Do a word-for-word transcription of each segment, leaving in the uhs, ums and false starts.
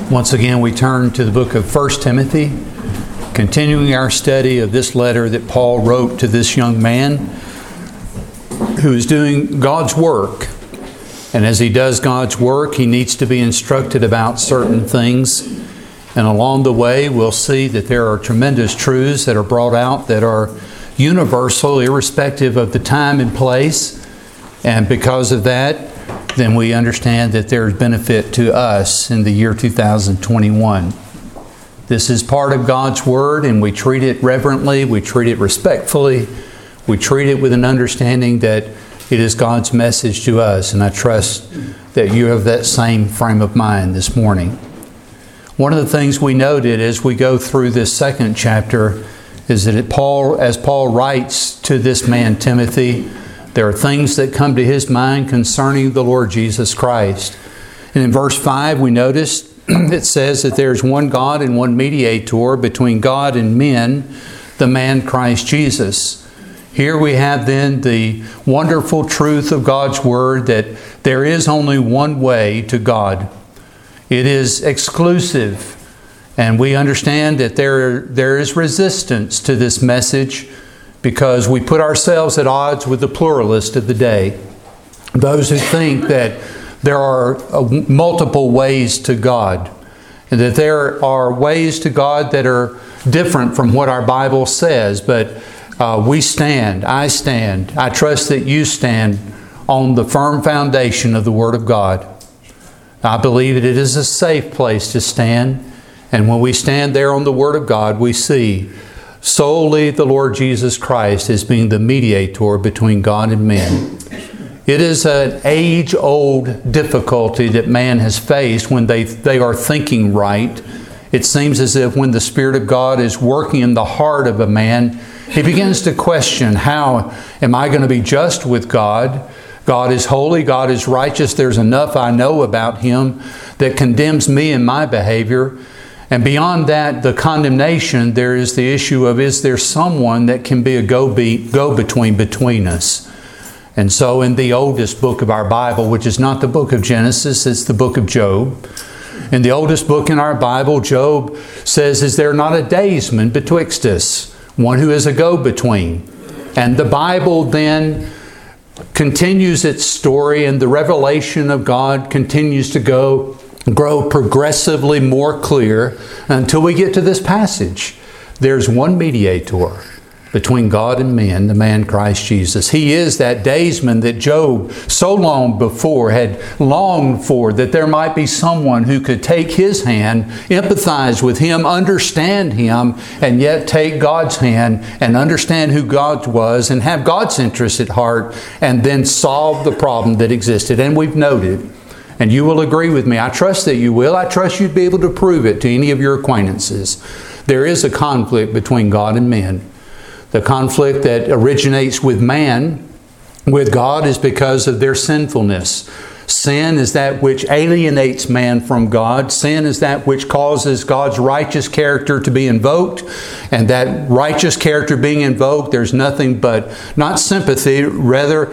Once again, we turn to the book of First Timothy, continuing our study of this letter that Paul wrote to this young man who is doing God's work. And as he does God's work, he needs to be instructed about certain things. And along the way, we'll see that there are tremendous truths that are brought out that are universal, irrespective of the time and place. And because of that, then we understand that there is benefit to us in the year two thousand twenty-one. This is part of God's Word, and we treat it reverently, we treat it respectfully, we treat it with an understanding that it is God's message to us, and I trust that you have that same frame of mind this morning. One of the things we noted as we go through this second chapter is that it Paul, as Paul writes to this man Timothy, there are things that come to his mind concerning the Lord Jesus Christ. And in verse five, we notice it says that there is one God and one mediator between God and men, the man Christ Jesus. Here we have then the wonderful truth of God's Word that there is only one way to God. It is exclusive. And we understand that there, there is resistance to this message because we put ourselves at odds with the pluralist of the day. Those who think that there are multiple ways to God, and that there are ways to God that are different from what our Bible says, but uh, we stand, I stand, I trust that you stand on the firm foundation of the Word of God. I believe that it is a safe place to stand, and when we stand there on the Word of God, we see solely the Lord Jesus Christ as being the mediator between God and men. It is an age-old difficulty that man has faced when they, they are thinking right. It seems as if when the Spirit of God is working in the heart of a man, he begins to question, how am I going to be just with God? God is holy, God is righteous. There's enough I know about Him that condemns me and my behavior. And beyond that, the condemnation, there is the issue of, is there someone that can be a go-be, go-between between us? And so in the oldest book of our Bible, which is not the book of Genesis, it's the book of Job. In the oldest book in our Bible, Job says, is there not a daysman betwixt us, one who is a go-between? And the Bible then continues its story, and the revelation of God continues to go grow progressively more clear until we get to this passage. There's one mediator between God and men, the man Christ Jesus. He is that daysman that Job so long before had longed for, that there might be someone who could take his hand, empathize with him, understand him, and yet take God's hand and understand who God was and have God's interest at heart and then solve the problem that existed. And we've noted, and you will agree with me, I trust that you will, I trust you'd be able to prove it to any of your acquaintances. There is a conflict between God and men. The conflict that originates with man, with God, is because of their sinfulness. Sin is that which alienates man from God. Sin is that which causes God's righteous character to be invoked. And that righteous character being invoked, there's nothing but not sympathy, rather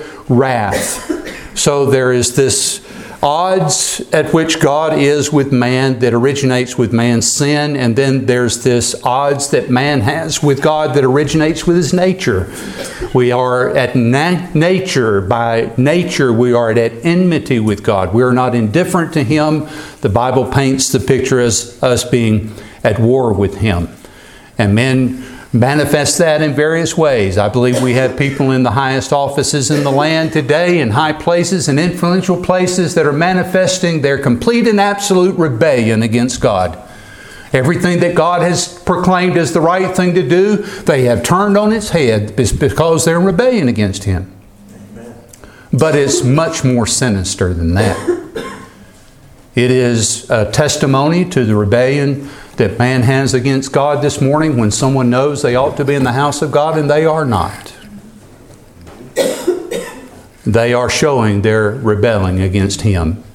wrath. So there is this odds at which God is with man that originates with man's sin, and then there's this odds that man has with God that originates with his nature. We are at na- nature, by nature we are at enmity with God. We are not indifferent to Him. The Bible paints the picture as us being at war with Him. And men manifest that in various ways. I believe we have people in the highest offices in the land today, in high places and influential places, that are manifesting their complete and absolute rebellion against God. Everything that God has proclaimed as the right thing to do, they have turned on its head because they're in rebellion against Him. Amen. But it's much more sinister than that. It is a testimony to the rebellion that man has against God this morning when someone knows they ought to be in the house of God and they are not. They are showing they're rebelling against Him.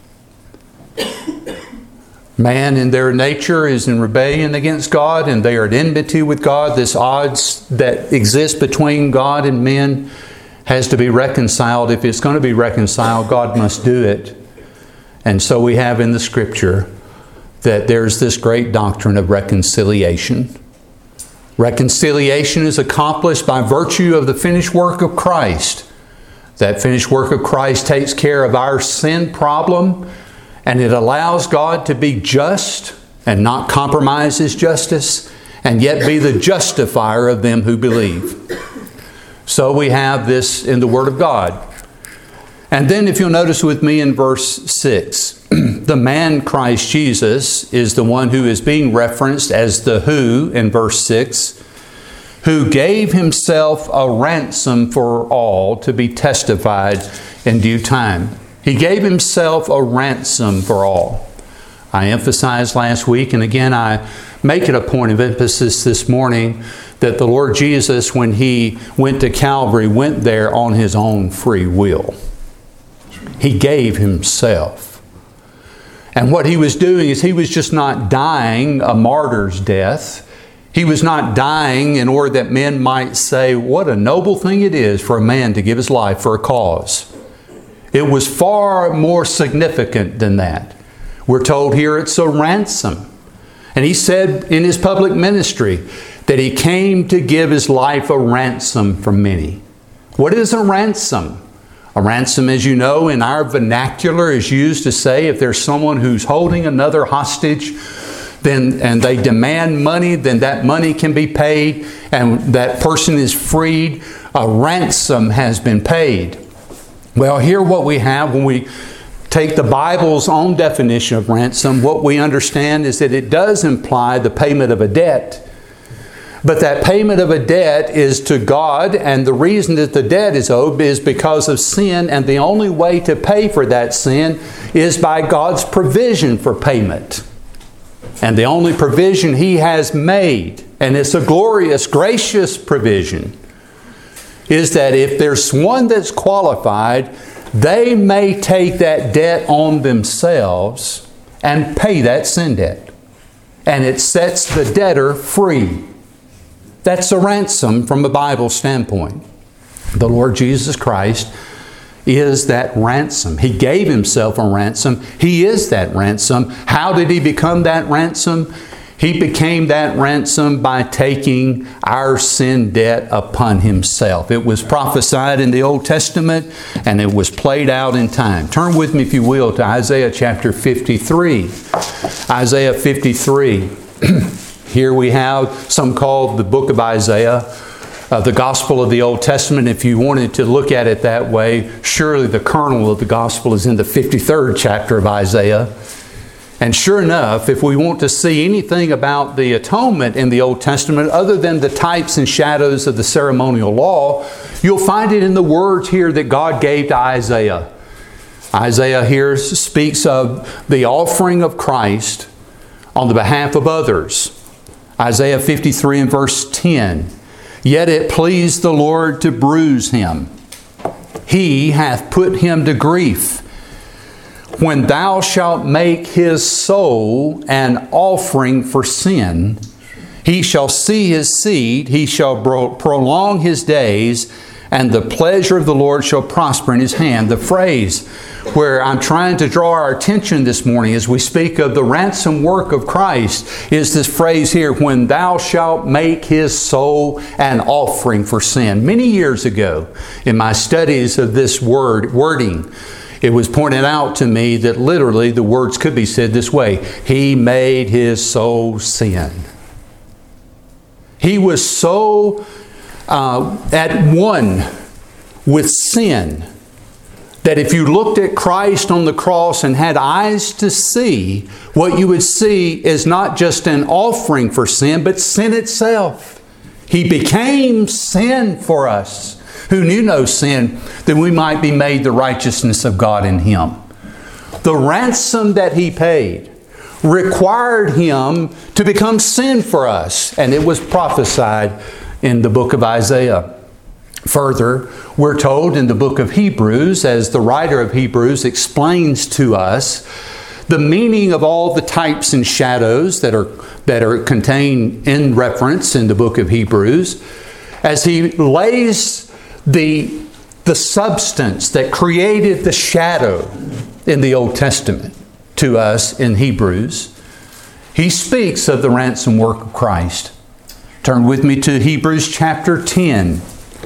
Man in their nature is in rebellion against God, and they are at enmity with God. This odds that exist between God and men has to be reconciled. If it's going to be reconciled, God must do it. And so we have in the Scripture that there's this great doctrine of reconciliation. Reconciliation is accomplished by virtue of the finished work of Christ. That finished work of Christ takes care of our sin problem, and it allows God to be just and not compromise His justice, and yet be the justifier of them who believe. So we have this in the Word of God. And then if you'll notice with me in verse six, the man Christ Jesus is the one who is being referenced as the who in verse six, who gave Himself a ransom for all to be testified in due time. He gave Himself a ransom for all. I emphasized last week, and again I make it a point of emphasis this morning, that the Lord Jesus, when He went to Calvary, went there on His own free will. He gave Himself. And what He was doing is He was just not dying a martyr's death. He was not dying in order that men might say, what a noble thing it is for a man to give his life for a cause. It was far more significant than that. We're told here it's a ransom. And He said in His public ministry that He came to give His life a ransom for many. What is a ransom? A ransom, as you know, in our vernacular is used to say if there's someone who's holding another hostage, then and they demand money, then that money can be paid and that person is freed. A ransom has been paid. Well, here what we have when we take the Bible's own definition of ransom, what we understand is that it does imply the payment of a debt. But that payment of a debt is to God, and the reason that the debt is owed is because of sin, and the only way to pay for that sin is by God's provision for payment. And the only provision He has made, and it's a glorious, gracious provision, is that if there's one that's qualified, they may take that debt on themselves and pay that sin debt. And it sets the debtor free. That's a ransom from a Bible standpoint. The Lord Jesus Christ is that ransom. He gave Himself a ransom. He is that ransom. How did He become that ransom? He became that ransom by taking our sin debt upon Himself. It was prophesied in the Old Testament and it was played out in time. Turn with me, if you will, to Isaiah chapter fifty-three. Isaiah fifty-three. Here we have some call the book of Isaiah uh, the Gospel of the Old Testament. If you wanted to look at it that way, surely the kernel of the Gospel is in the fifty-third chapter of Isaiah. And sure enough, if we want to see anything about the atonement in the Old Testament other than the types and shadows of the ceremonial law, you'll find it in the words here that God gave to Isaiah. Isaiah here speaks of the offering of Christ on the behalf of others. Isaiah fifty-three and verse ten. Yet it pleased the Lord to bruise Him. He hath put Him to grief. When thou shalt make His soul an offering for sin, He shall see His seed, He shall prolong His days, and the pleasure of the Lord shall prosper in His hand. The phrase where I'm trying to draw our attention this morning as we speak of the ransom work of Christ is this phrase here, when thou shalt make His soul an offering for sin. Many years ago, in my studies of this word wording, it was pointed out to me that literally the words could be said this way: He made His soul sin. He was so uh, at one with sin that if you looked at Christ on the cross and had eyes to see, what you would see is not just an offering for sin, but sin itself. He became sin for us, who knew no sin, that we might be made the righteousness of God in Him. The ransom that He paid required Him to become sin for us, and it was prophesied in the book of Isaiah. Further, we're told in the book of Hebrews, as the writer of Hebrews explains to us the meaning of all the types and shadows that are, that are contained in reference in the book of Hebrews, as he lays the, the substance that created the shadow in the Old Testament to us in Hebrews. he speaks of the ransom work of Christ. Turn with me to Hebrews chapter ten.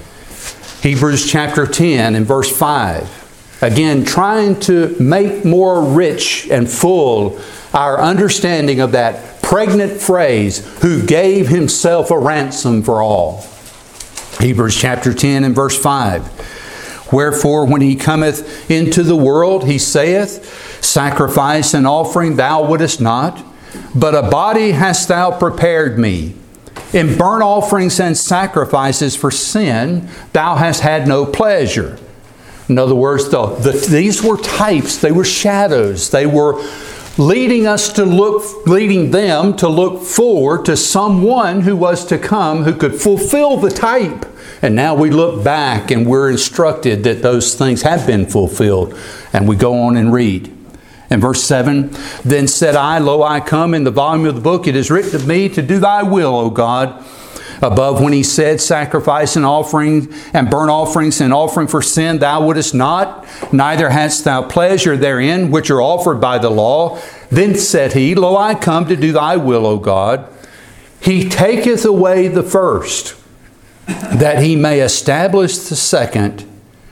Hebrews chapter ten and verse five. Again, trying to make more rich and full our understanding of that pregnant phrase, who gave himself a ransom for all. Hebrews chapter ten and verse five. Wherefore, when he cometh into the world, he saith, sacrifice and offering thou wouldest not, but a body hast thou prepared me. In burnt offerings and sacrifices for sin, thou hast had no pleasure. In other words, the, the, these were types, they were shadows, they were leading us to look, leading them to look forward to someone who was to come who could fulfill the type. And now we look back and we're instructed that those things have been fulfilled. And we go on and read. In verse seven, then said I, Lo, I come in the volume of the book. It is written of me to do thy will, O God. Above when he said, sacrifice and offering and burnt offerings and offering for sin thou wouldest not, neither hadst thou pleasure therein, which are offered by the law. Then said he, Lo, I come to do thy will, O God. He taketh away the first, that he may establish the second,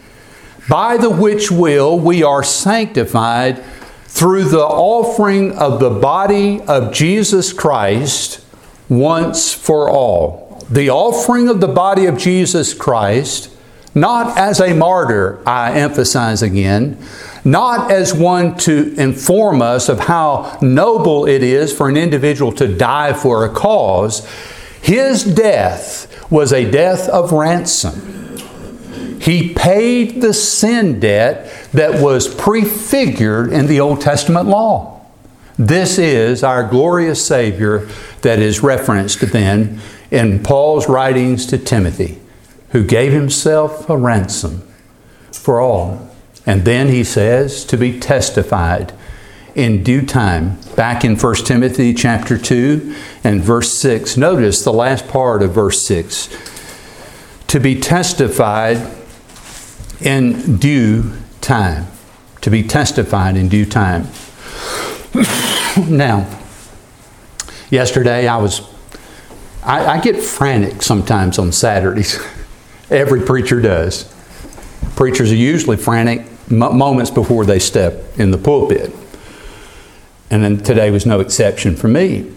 by the which will we are sanctified through the offering of the body of Jesus Christ once for all. The offering of the body of Jesus Christ, not as a martyr, I emphasize again, not as one to inform us of how noble it is for an individual to die for a cause. His death was a death of ransom. He paid the sin debt that was prefigured in the Old Testament law. This is our glorious Savior that is referenced then in Paul's writings to Timothy, who gave himself a ransom for all. And then he says to be testified in due time. Back in First Timothy chapter two and verse six. Notice the last part of verse six. To be testified in due time. To be testified in due time. Now, yesterday I was, I, I get frantic sometimes on Saturdays. Every preacher does. Preachers are usually frantic m- moments before they step in the pulpit. And then today was no exception for me.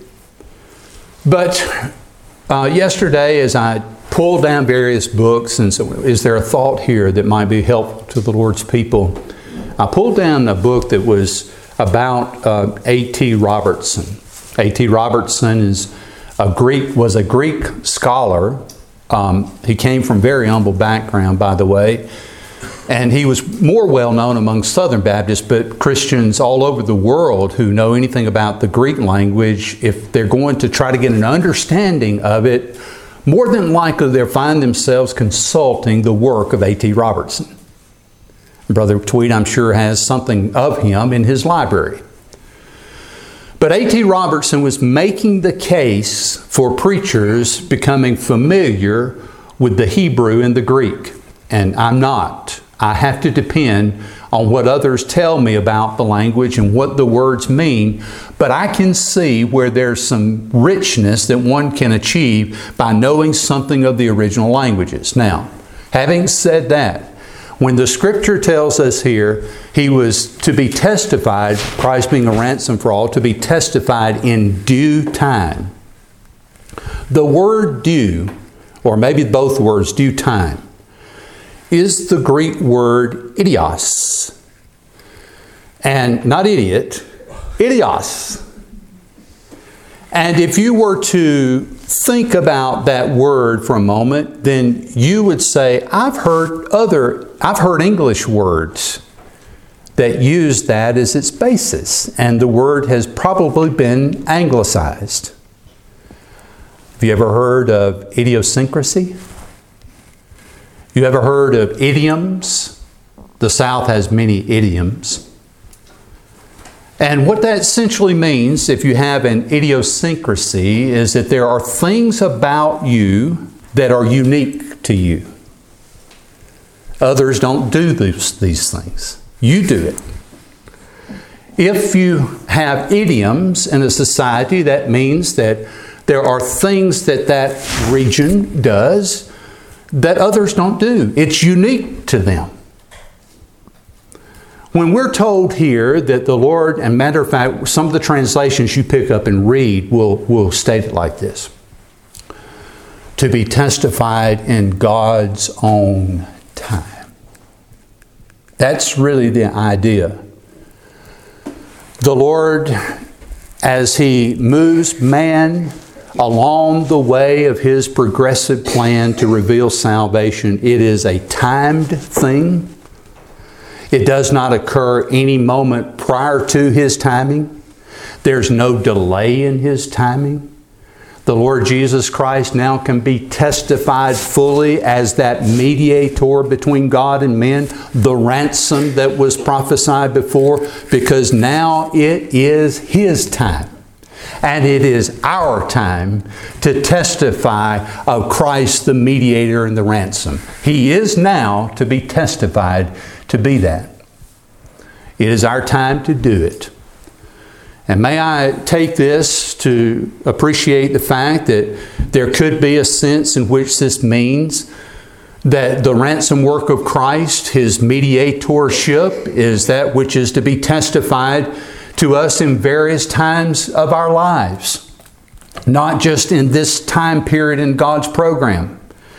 But uh, yesterday, as I pulled down various books, and so is there a thought here that might be helpful to the Lord's people? I pulled down a book that was about uh, A T Robertson. A T Robertson is a Greek, was a Greek scholar. Um, he came from very humble background, by the way. And he was more well known among Southern Baptists, but Christians all over the world who know anything about the Greek language, if they're going to try to get an understanding of it, more than likely they'll find themselves consulting the work of A T Robertson. Brother Tweed, I'm sure, has something of him in his library. But A T Robertson was making the case for preachers becoming familiar with the Hebrew and the Greek. And I'm not. I have to depend on what others tell me about the language and what the words mean. But I can see where there's some richness that one can achieve by knowing something of the original languages. Now, having said that, when the Scripture tells us here, He was to be testified, Christ being a ransom for all, to be testified in due time. The word due, or maybe both words, due time, is the Greek word idios. And not idiot, idios. And if you were to think about that word for a moment, then you would say, I've heard other, I've heard English words that use that as its basis. And the word has probably been anglicized. Have you ever heard of idiosyncrasy? You ever heard of idioms? The South has many idioms. And what that essentially means, if you have an idiosyncrasy, is that there are things about you that are unique to you. Others don't do these, these things. You do it. If you have idioms in a society, that means that there are things that that region does that others don't do. It's unique to them. When we're told here that the Lord, and matter of fact, some of the translations you pick up and read will, will state it like this: to be testified in God's own time. That's really the idea. The Lord, as He moves man along the way of His progressive plan to reveal salvation, it is a timed thing. It does not occur any moment prior to His timing. There's no delay in His timing. The Lord Jesus Christ now can be testified fully as that mediator between God and men, the ransom that was prophesied before, because now it is His time. And it is our time to testify of Christ the mediator and the ransom. He is now to be testified to be that. It is our time to do it. And may I take this to appreciate the fact that there could be a sense in which this means that the ransom work of Christ, His mediatorship, is that which is to be testified to us in various times of our lives, not just in this time period in God's program.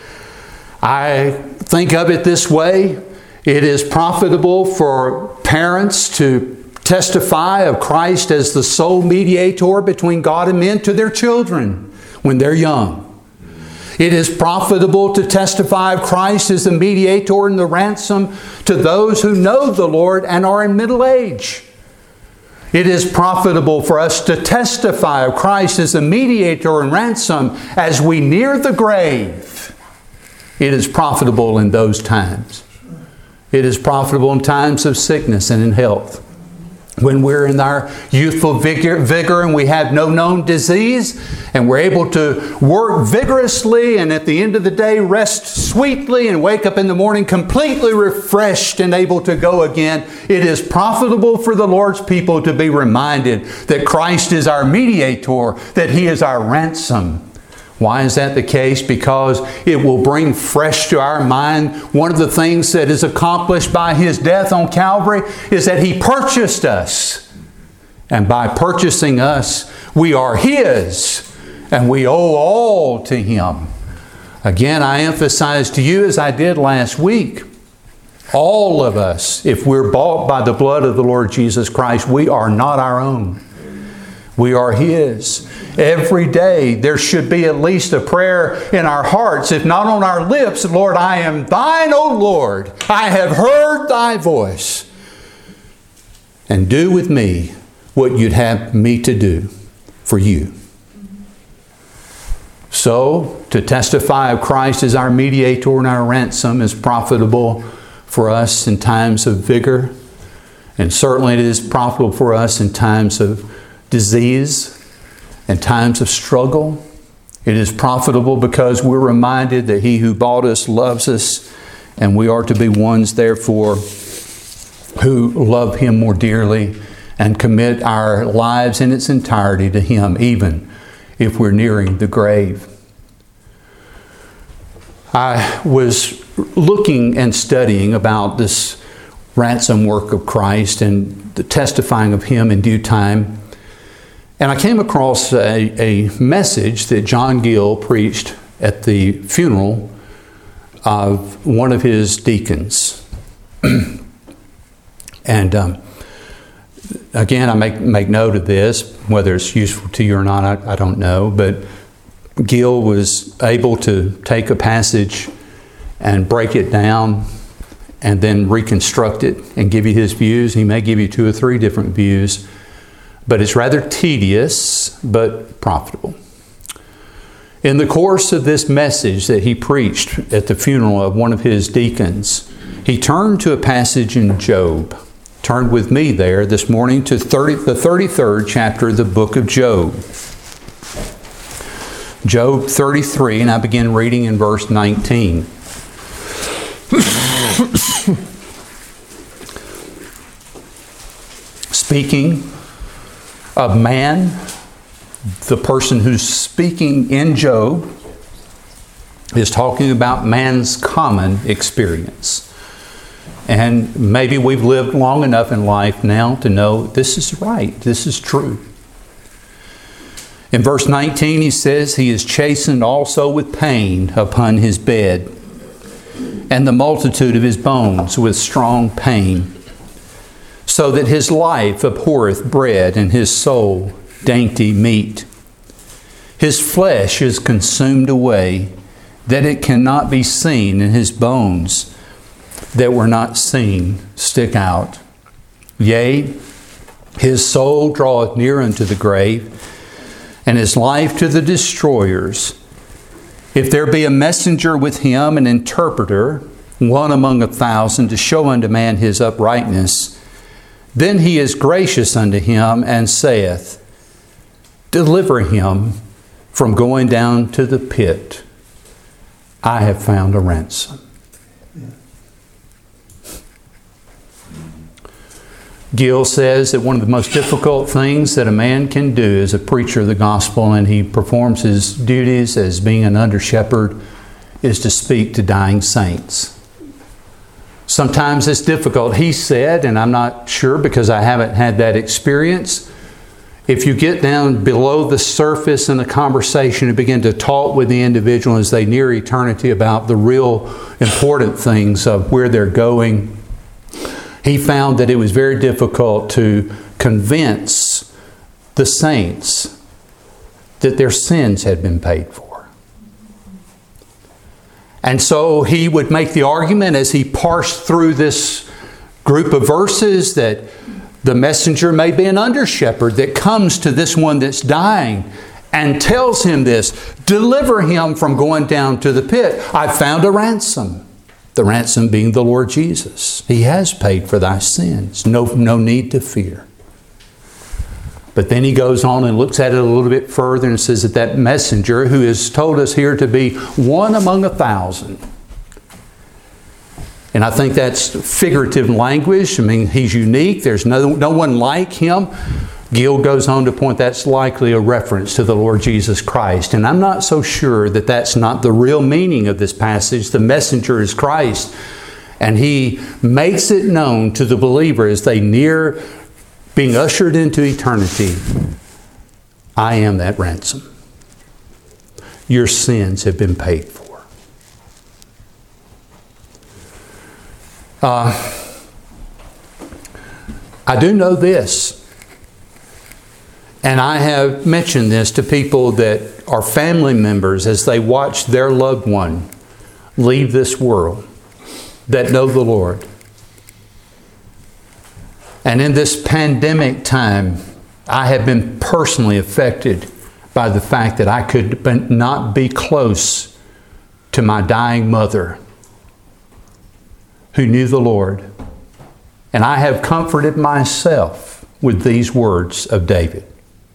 I think of it this way: it is profitable for parents to testify of Christ as the sole mediator between God and men to their children when they're young. It is profitable to testify of Christ as the mediator and the ransom to those who know the Lord and are in middle age. It is profitable for us to testify of Christ as the mediator and ransom as we near the grave. It is profitable in those times. It is profitable in times of sickness and in health. When we're in our youthful vigor, vigor and we have no known disease, and we're able to work vigorously and at the end of the day rest sweetly and wake up in the morning completely refreshed and able to go again, it is profitable for the Lord's people to be reminded that Christ is our mediator, that He is our ransom. Why is that the case? Because it will bring fresh to our mind one of the things that is accomplished by His death on Calvary is that He purchased us. And by purchasing us, we are His, and we owe all to Him. Again, I emphasize to you, as I did last week, all of us, if we're bought by the blood of the Lord Jesus Christ, we are not our own. We are His. Every day there should be at least a prayer in our hearts, if not on our lips: Lord, I am Thine, O Lord. I have heard Thy voice. And do with me what You'd have me to do for You. So, to testify of Christ as our mediator and our ransom is profitable for us in times of vigor. And certainly it is profitable for us in times of disease and times of struggle. It is profitable because we're reminded that He who bought us loves us, and we are to be ones, therefore, who love Him more dearly and commit our lives in its entirety to Him, even if we're nearing the grave. I was looking and studying about this ransom work of Christ and the testifying of Him in due time. And I came across a, a message that John Gill preached at the funeral of one of his deacons. And um, again, I make, make note of this. Whether it's useful to you or not, I, I don't know. But Gill was able to take a passage and break it down and then reconstruct it and give you his views. He may give you two or three different views. But it's rather tedious, but profitable. In the course of this message that he preached at the funeral of one of his deacons, he turned to a passage in Job. Turn with me there this morning to thirty, the thirty-third chapter of the book of Job. Job thirty-three, and I begin reading in verse nineteen. speaking of man. The person who's speaking in Job is talking about man's common experience. And maybe we've lived long enough in life now to know this is right, this is true. In verse nineteen, he says, He is chastened also with pain upon his bed, and the multitude of his bones with strong pain, so that his life abhorreth bread, and his soul dainty meat. His flesh is consumed away, that it cannot be seen, and his bones that were not seen stick out. Yea, his soul draweth near unto the grave, and his life to the destroyers. If there be a messenger with him, an interpreter, one among a thousand, to show unto man his uprightness, then he is gracious unto him, and saith, Deliver him from going down to the pit. I have found a ransom. Gill says that one of the most difficult things that a man can do as a preacher of the gospel, and he performs his duties as being an under-shepherd, is to speak to dying saints. Sometimes it's difficult. He said, and I'm not sure because I haven't had that experience, if you get down below the surface in a conversation and begin to talk with the individual as they near eternity about the real important things of where they're going, he found that it was very difficult to convince the saints that their sins had been paid for. And so he would make the argument as he parsed through this group of verses that the messenger may be an under-shepherd that comes to this one that's dying and tells him this, deliver him from going down to the pit. I've found a ransom. The ransom being the Lord Jesus. He has paid for thy sins. No, no need to fear. But then he goes on and looks at it a little bit further and says that that messenger, who is told us here to be one among a thousand. And I think that's figurative language. I mean, he's unique. There's no, no one like him. Gill goes on to point that's likely a reference to the Lord Jesus Christ. And I'm not so sure that that's not the real meaning of this passage. The messenger is Christ. And he makes it known to the believer as they near being ushered into eternity. I am that ransom. Your sins have been paid for. Uh, I do know this. And I have mentioned this to people that are family members as they watch their loved one leave this world, that know the Lord. And in this pandemic time, I have been personally affected by the fact that I could not be close to my dying mother who knew the Lord. And I have comforted myself with these words of David.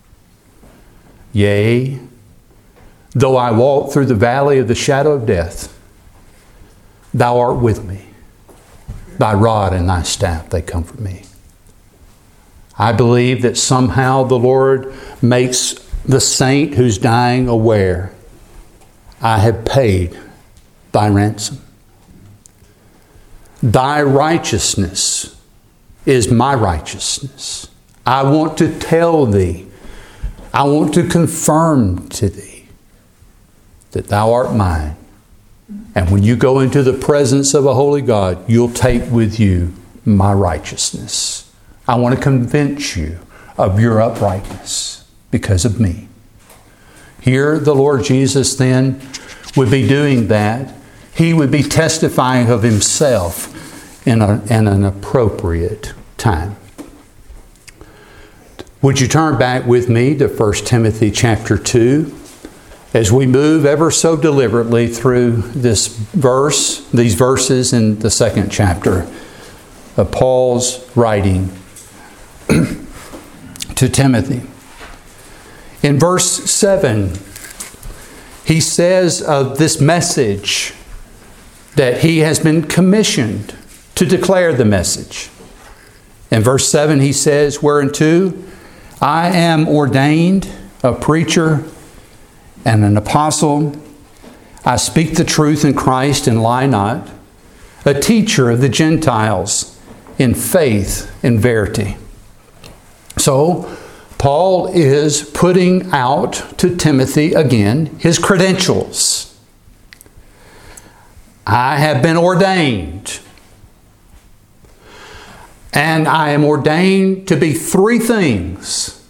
Yea, though I walk through the valley of the shadow of death, thou art with me. Thy rod and thy staff, they comfort me. I believe that somehow the Lord makes the saint who's dying aware, I have paid thy ransom. Thy righteousness is my righteousness. I want to tell thee, I want to confirm to thee that thou art mine. And when you go into the presence of a holy God, you'll take with you my righteousness. I want to convince you of your uprightness because of me. Here the Lord Jesus then would be doing that. He would be testifying of himself in, a, in an appropriate time. Would you turn back with me to First Timothy chapter two as we move ever so deliberately through this verse, these verses in the second chapter of Paul's writing to Timothy. In verse seven, he says of this message that he has been commissioned to declare the message. In verse seven he says, whereunto I am ordained a preacher and an apostle. I speak the truth in Christ and lie not, a teacher of the Gentiles in faith and verity. So, Paul is putting out to Timothy again his credentials. I have been ordained. And I am ordained to be three things.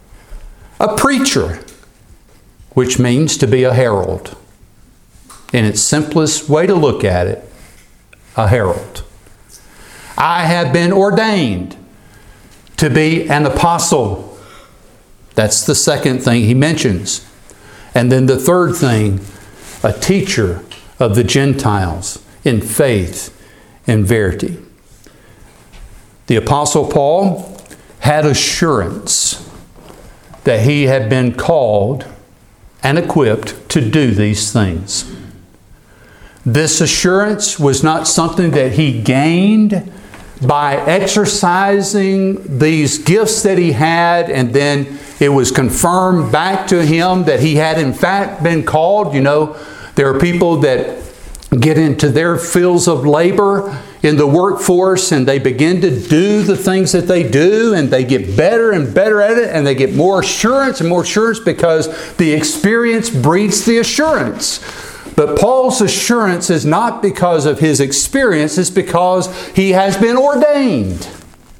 A preacher, which means to be a herald. In its simplest way to look at it, a herald. I have been ordained to be an apostle. That's the second thing he mentions. And then the third thing, a teacher of the Gentiles in faith and verity. The Apostle Paul had assurance that he had been called and equipped to do these things. This assurance was not something that he gained by exercising these gifts that he had, and then it was confirmed back to him that he had in fact been called. You know, there are people that get into their fields of labor in the workforce and they begin to do the things that they do, and they get better and better at it, and they get more assurance and more assurance because the experience breeds the assurance. But Paul's assurance is not because of his experience, it's because he has been ordained.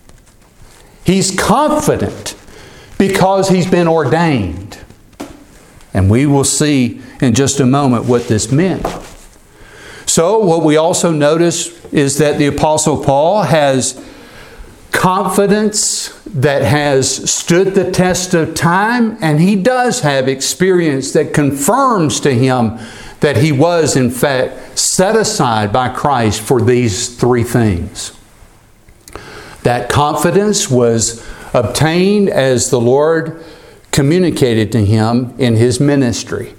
He's confident because he's been ordained. And we will see in just a moment what this meant. So what we also notice is that the Apostle Paul has confidence that has stood the test of time, and he does have experience that confirms to him that he was in fact set aside by Christ for these three things. That confidence was obtained as the Lord communicated to him in his ministry.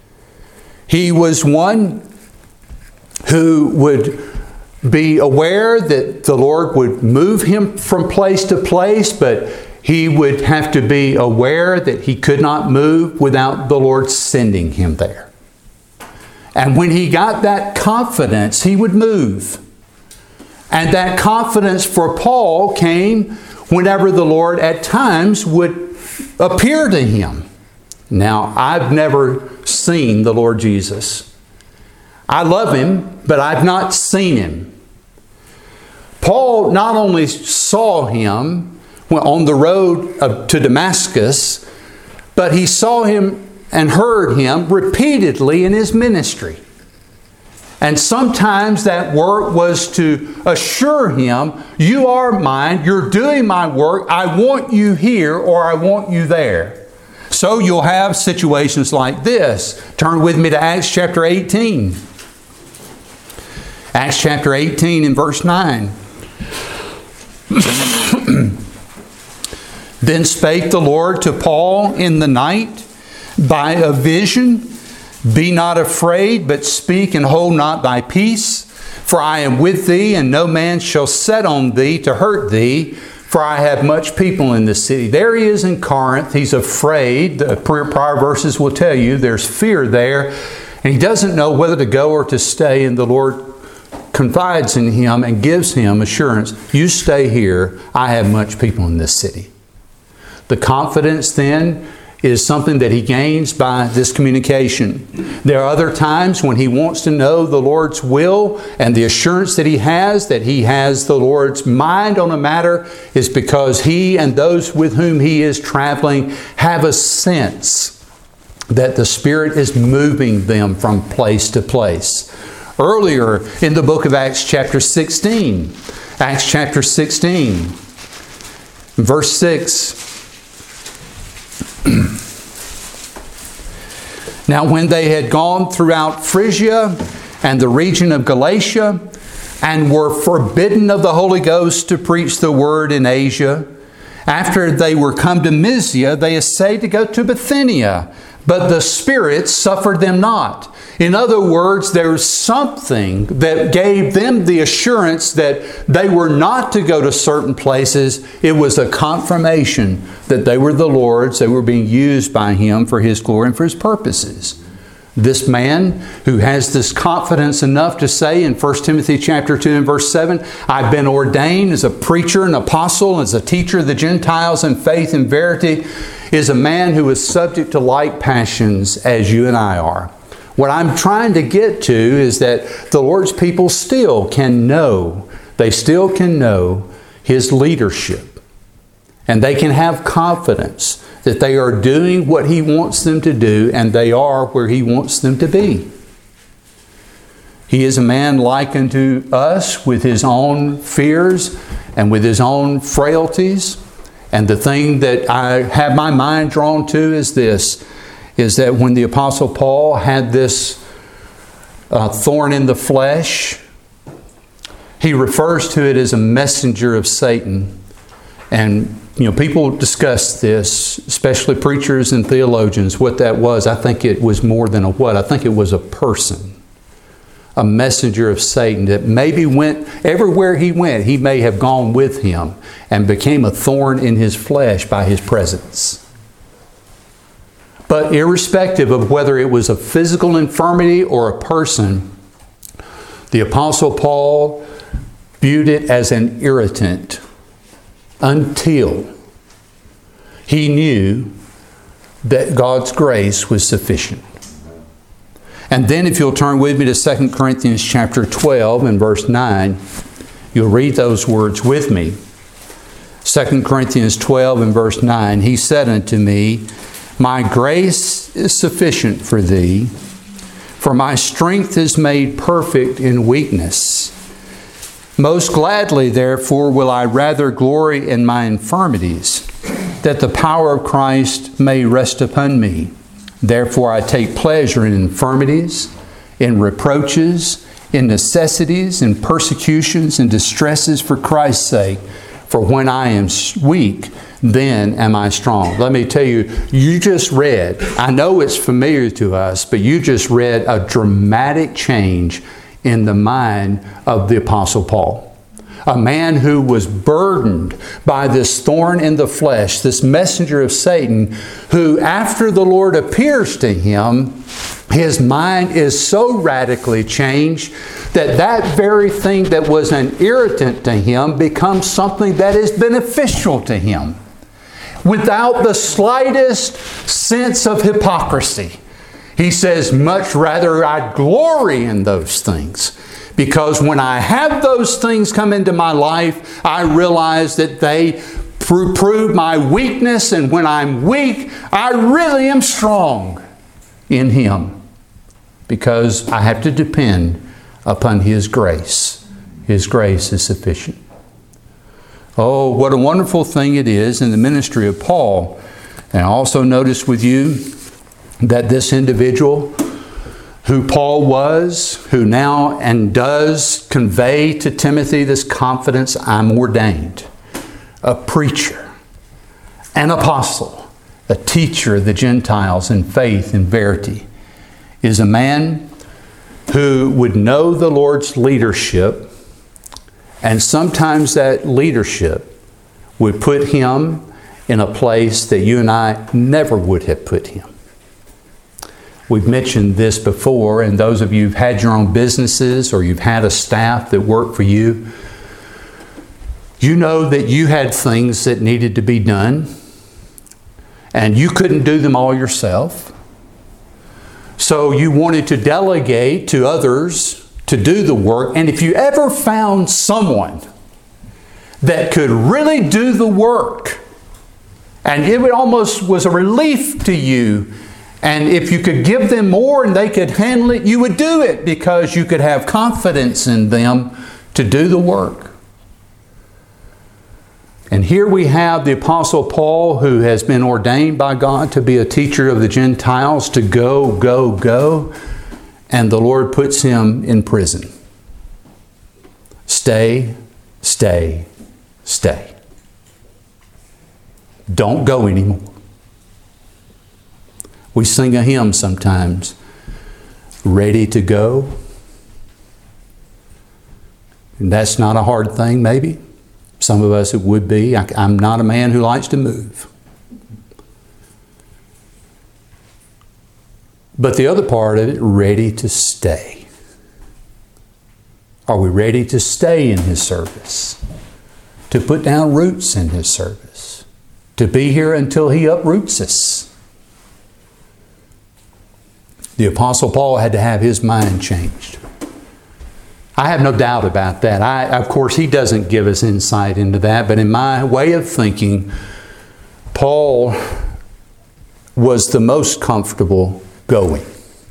He was one who would be aware that the Lord would move him from place to place, but he would have to be aware that he could not move without the Lord sending him there. And when he got that confidence, he would move. And that confidence for Paul came whenever the Lord at times would appear to him. Now, I've never seen the Lord Jesus. I love him, but I've not seen him. Paul not only saw him on the road to Damascus, but he saw him and heard him repeatedly in his ministry. And sometimes that work was to assure him, you are mine, you're doing my work, I want you here or I want you there. So you'll have situations like this. Turn with me to Acts chapter eighteen. Acts chapter eighteen and verse nine. Then spake the Lord to Paul in the night by a vision, be not afraid, but speak and hold not thy peace. For I am with thee, and no man shall set on thee to hurt thee, for I have much people in this city. There he is in Corinth. He's afraid. The prior verses will tell you there's fear there. And he doesn't know whether to go or to stay, and the Lord confides in him and gives him assurance. You stay here. I have much people in this city. The confidence then is something that he gains by this communication. There are other times when he wants to know the Lord's will, and the assurance that he has that he has the Lord's mind on a matter is because he and those with whom he is traveling have a sense that the Spirit is moving them from place to place. Earlier in the book of Acts chapter sixteen, Acts chapter sixteen, verse six, now when they had gone throughout Phrygia and the region of Galatia, and were forbidden of the Holy Ghost to preach the word in Asia, After they were come to Mysia, they essayed to go to Bithynia, but the Spirit suffered them not. In other words, there's something that gave them the assurance that they were not to go to certain places. It was a confirmation that they were the Lord's, they were being used by Him for His glory and for His purposes. This man who has this confidence enough to say in First Timothy chapter two and verse seven, I've been ordained as a preacher, an apostle, as a teacher of the Gentiles in faith and verity, is a man who is subject to like passions as you and I are. What I'm trying to get to is that the Lord's people still can know, they still can know His leadership. And they can have confidence that they are doing what He wants them to do, and they are where He wants them to be. He is a man like unto us, with his own fears and with his own frailties. And the thing that I have my mind drawn to is this, is that when the Apostle Paul had this uh, thorn in the flesh, he refers to it as a messenger of Satan. And you know, people discuss this, especially preachers and theologians, what that was. I think it was more than a what. I think it was a person, a messenger of Satan that maybe went everywhere he went. He may have gone with him and became a thorn in his flesh by his presence. But irrespective of whether it was a physical infirmity or a person, the Apostle Paul viewed it as an irritant until he knew that God's grace was sufficient. And then if you'll turn with me to Second Corinthians chapter twelve and verse nine, you'll read those words with me. Second Corinthians twelve and verse nine, He said unto me, My grace is sufficient for thee, for my strength is made perfect in weakness. Most gladly, therefore, will I rather glory in my infirmities, that the power of Christ may rest upon me. Therefore I take pleasure in infirmities, in reproaches, in necessities, in persecutions, and distresses for Christ's sake. For when I am weak, then am I strong. Let me tell you, you just read, I know it's familiar to us, but you just read a dramatic change in the mind of the Apostle Paul. A man who was burdened by this thorn in the flesh, this messenger of Satan, who after the Lord appears to him, his mind is so radically changed that that very thing that was an irritant to him becomes something that is beneficial to him, without the slightest sense of hypocrisy. He says, much rather I glory in those things, because when I have those things come into my life, I realize that they prove my weakness, and when I'm weak, I really am strong in Him, because I have to depend upon His grace. His grace is sufficient. Oh, what a wonderful thing it is in the ministry of Paul. And I also notice with you that this individual who Paul was, who now and does convey to Timothy this confidence, I'm ordained, a preacher, an apostle, a teacher of the Gentiles in faith and verity, is a man who would know the Lord's leadership, and sometimes that leadership would put him in a place that you and I never would have put him. We've mentioned this before, and those of you who've had your own businesses or you've had a staff that worked for you, you know that you had things that needed to be done, and you couldn't do them all yourself. So you wanted to delegate to others to do the work. And if you ever found someone that could really do the work, and it would almost was a relief to you, and if you could give them more and they could handle it, you would do it because you could have confidence in them to do the work. And here we have the Apostle Paul, who has been ordained by God to be a teacher of the Gentiles, to go, go, go. And the Lord puts him in prison. Stay, stay, stay. don't go anymore. We sing a hymn sometimes, ready to go. And that's not a hard thing, maybe. Some of us it would be. I, I'm not a man who likes to move. But the other part of it, ready to stay. Are we ready to stay in His service? To put down roots in His service? To be here until He uproots us? The Apostle Paul had to have his mind changed. I have no doubt about that. I, of course, he doesn't give us insight into that, but in my way of thinking, Paul was the most comfortable going.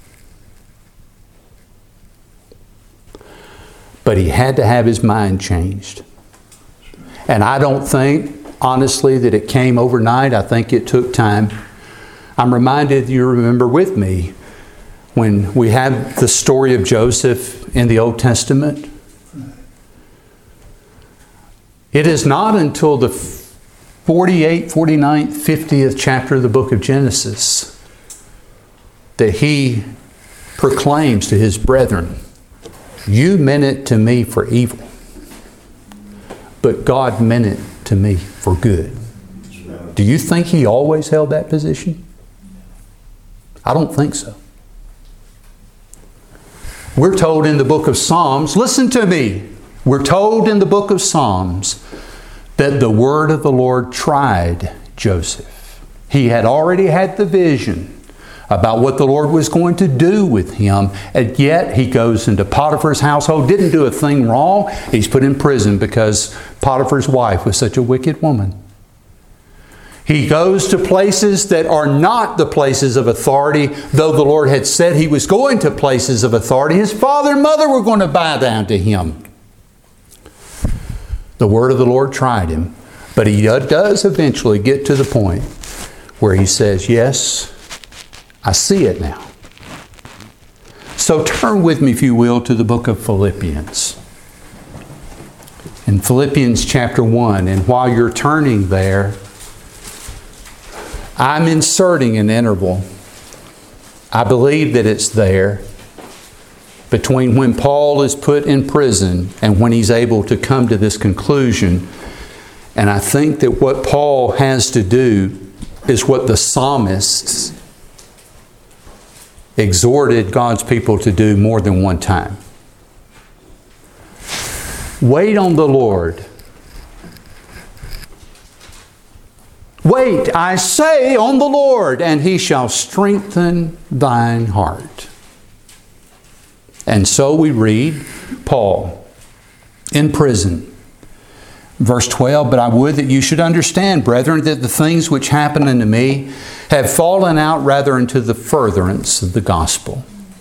But he had to have his mind changed. And I don't think, honestly, that it came overnight. I think it took time. I'm reminded, you remember with me, when we have the story of Joseph in the Old Testament. It is not until the forty-eighth, forty-ninth, fiftieth chapter of the book of Genesis that he proclaims to his brethren, you meant it to me for evil, but God meant it to me for good. Do you think he always held that position? I don't think so. We're told in the book of Psalms, listen to me, we're told in the book of Psalms that the word of the Lord tried Joseph. He had already had the vision about what the Lord was going to do with him, and yet he goes into Potiphar's household, didn't do a thing wrong. He's put in prison because Potiphar's wife was such a wicked woman. He goes to places that are not the places of authority, though the Lord had said he was going to places of authority. His father and mother were going to bow down to him. The word of the Lord tried him, but he does eventually get to the point where he says, yes, I see it now. So turn with me, if you will, to the book of Philippians. In Philippians chapter one, and while you're turning there, I'm inserting an interval. I believe that it's there between when Paul is put in prison and when he's able to come to this conclusion. And I think that what Paul has to do is what the psalmists exhorted God's people to do more than one time. Wait on the Lord. Wait, I say, on the Lord, and He shall strengthen thine heart. And so we read Paul in prison. Verse twelve, but I would that you should understand, brethren, that the things which happen unto me have fallen out rather into the furtherance of the gospel.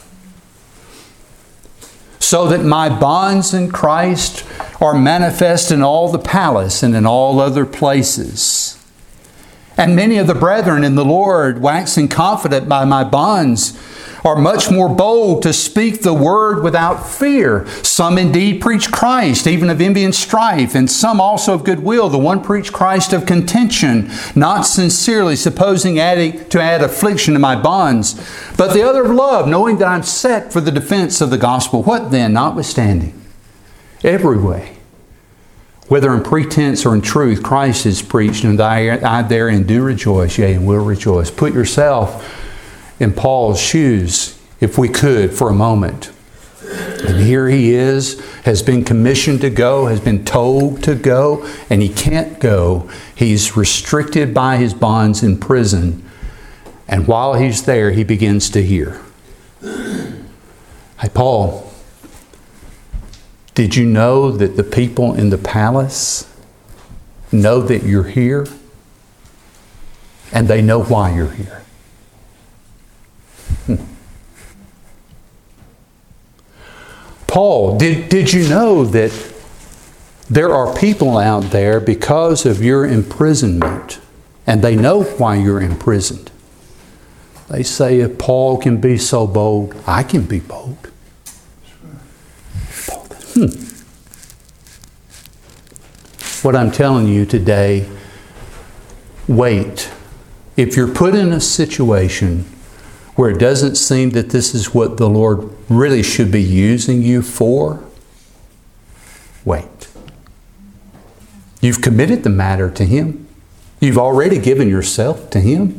So that my bonds in Christ are manifest in all the palace and in all other places. And many of the brethren in the Lord, waxing confident by my bonds, are much more bold to speak the word without fear. Some indeed preach Christ, even of envy and strife, and some also of goodwill. The one preached Christ of contention, not sincerely, supposing adding, to add affliction to my bonds, but the other of love, knowing that I'm set for the defense of the gospel. What then, notwithstanding? Every way, whether in pretense or in truth, Christ is preached, and I therein do rejoice, yea, and will rejoice. Put yourself in Paul's shoes, if we could, for a moment. And here he is, has been commissioned to go, has been told to go, and he can't go. He's restricted by his bonds in prison. And while he's there, he begins to hear. Hey, Paul, did you know that the people in the palace know that you're here? And they know why you're here. Hmm. Paul, did, did you know that there are people out there because of your imprisonment, and they know why you're imprisoned? They say, if Paul can be so bold, I can be bold. Hmm. What I'm telling you today Wait. If you're put in a situation where it doesn't seem that this is what the Lord really should be using you for, wait. You've committed the matter to Him. You've already given yourself to Him.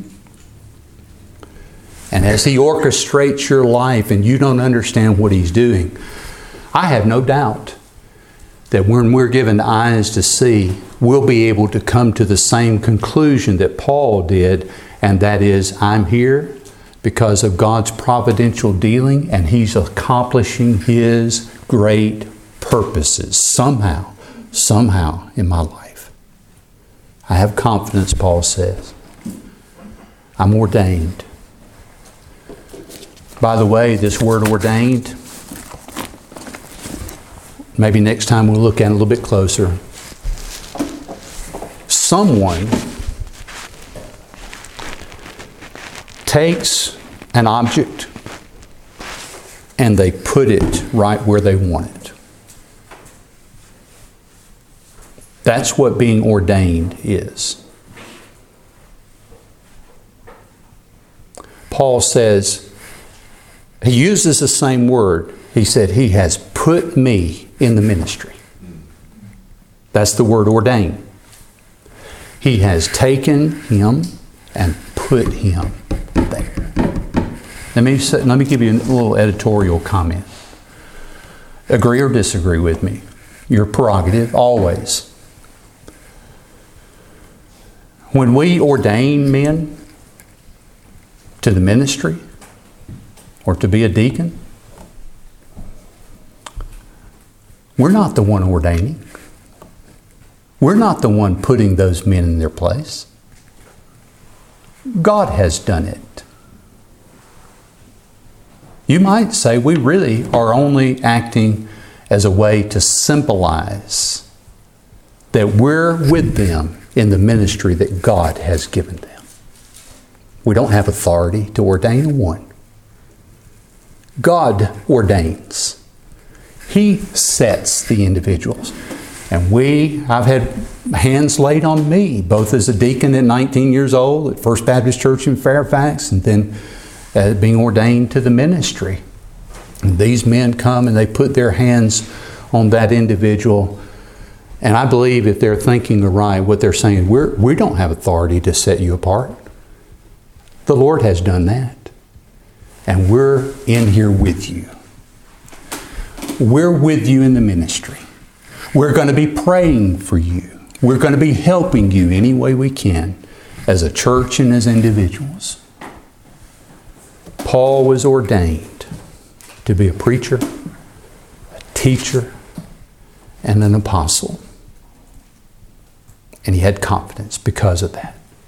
And as He orchestrates your life and you don't understand what He's doing, I have no doubt that when we're given eyes to see, we'll be able to come to the same conclusion that Paul did, and that is, I'm here because of God's providential dealing, and He's accomplishing His great purposes somehow, somehow in my life. I have confidence, Paul says. I'm ordained. By the way, this word ordained, maybe next time we'll look at it a little bit closer. Someone takes an object and they put it right where they want it. That's what being ordained is. Paul says, he uses the same word. He said, He has put me in the ministry. That's the word ordained. He has taken him and put him there. Let me, say, let me give you a little editorial comment. Agree or disagree with me. Your prerogative, always. When we ordain men to the ministry or to be a deacon, we're not the one ordaining. We're not the one putting those men in their place. God has done it. You might say we really are only acting as a way to symbolize that we're with them in the ministry that God has given them. We don't have authority to ordain one. God ordains. He sets the individuals. And we, I've had hands laid on me, both as a deacon at nineteen years old at First Baptist Church in Fairfax, and then uh, being ordained to the ministry. And these men come and they put their hands on that individual. And I believe if they're thinking right, what they're saying, we're, we don't have authority to set you apart. The Lord has done that. And we're in here with you. We're with you in the ministry. We're going to be praying for you. We're going to be helping you any way we can as a church and as individuals. Paul was ordained to be a preacher, a teacher, and an apostle. And he had confidence because of that.